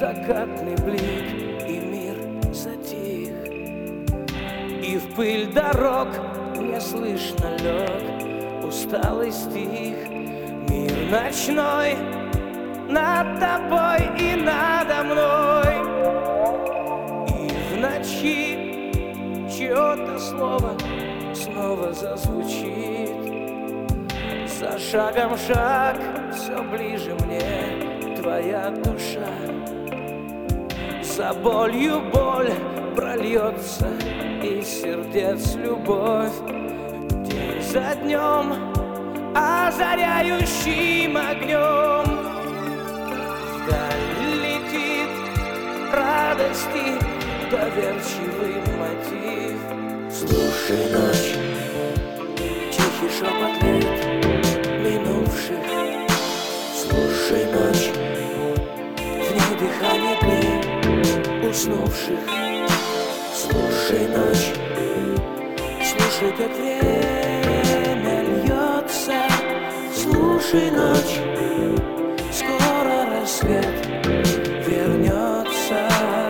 закатный блик, и мир затих, и в пыль дорог не слышно лег усталый стих. Мир ночной над тобой и надо мной, и в ночи чье-то слово снова зазвучит. За шагом шаг, все ближе мне твоя душа. За болью боль прольется из сердец любовь. День за днем озаряющим огнем вдаль летит радости доверчивый мотив. Слушай ночь, тихий шепот лет минувших. Слушай ночь, в ней дыхание дней уснувших. Слушай ночь, слушай, как время льется. Слушай ночь, скоро рассвет вернется.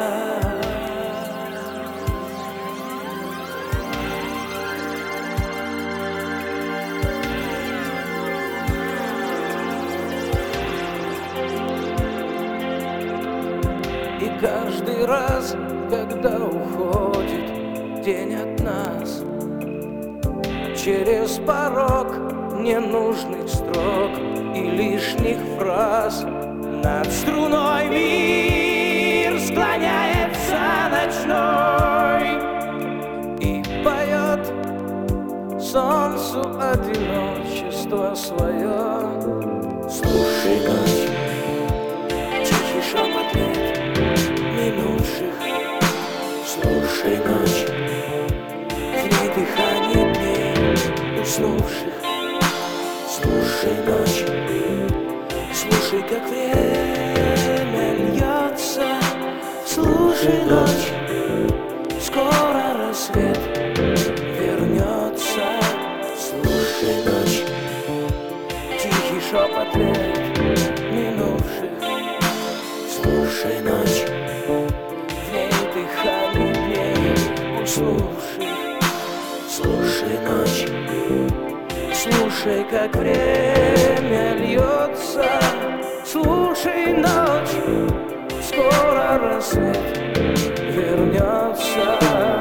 И каждый раз, когда уходит день от нас, через порог ненужных строк и лишних фраз, над струной мир склоняется ночной и поет солнцу одиночество свое. Слушай ночь, тихий шепот лет минувших. Слушай ночь, в ней дыхание дней уснувших. Слушай ночь, слушай, как время льется. Слушай ночь, скоро рассвет вернется. Слушай ночь, тихий шепот лет минувших. Слушай ночь, в ней дыхание дней уснувших. Слушай ночь, слушай, как время льется. Слушай ночь, скоро рассвет вернется.